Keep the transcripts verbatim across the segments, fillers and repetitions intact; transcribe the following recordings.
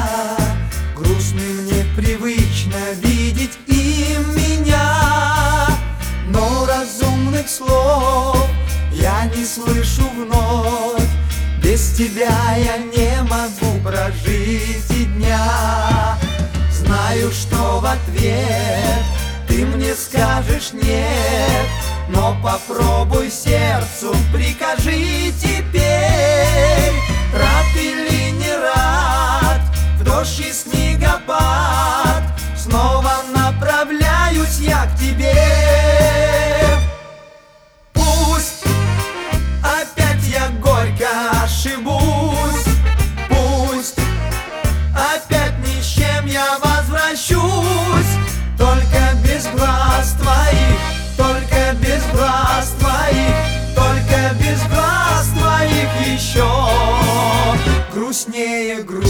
Грустный мне привычно видеть им меня, но разумных слов я не слышу вновь. Без тебя я не могу прожить и дня. Знаю, что в ответ ты мне скажешь нет, но попробуй сердцу прикажи теперь. Рад или не рад, в дождь и снегопад, снова направляюсь я к тебе. Пусть опять я горько ошибусь, пусть опять ни с чем я возвращусь, только без глаз твоих, только без глаз твоих, только без глаз твоих еще грустнее грусть.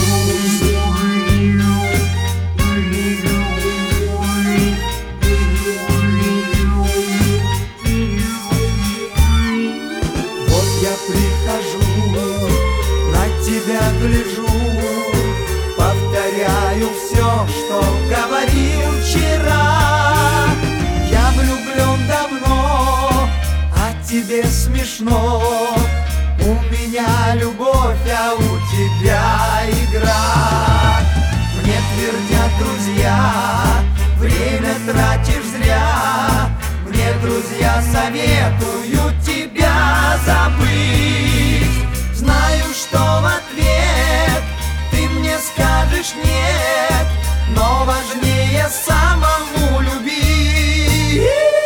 Вот я прихожу, на тебя гляжу, повторяю все, что говорил вчера. Я влюблен давно, а тебе смешно. У меня любовь, а у тебя игра. Мне твердят друзья, время тратишь зря. Мне друзья советуют тебя забыть. Знаю, что в ответ ты мне скажешь нет, но важнее самому любить.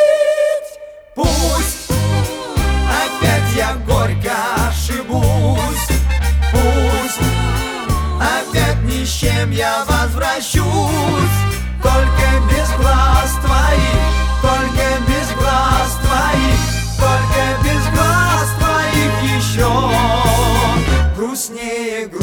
Пусть опять я горько ошибусь, пусть опять ни с чем я возвращусь, только без глаз твоих, только без глаз твоих, только без глаз твоих еще грустнее грусть.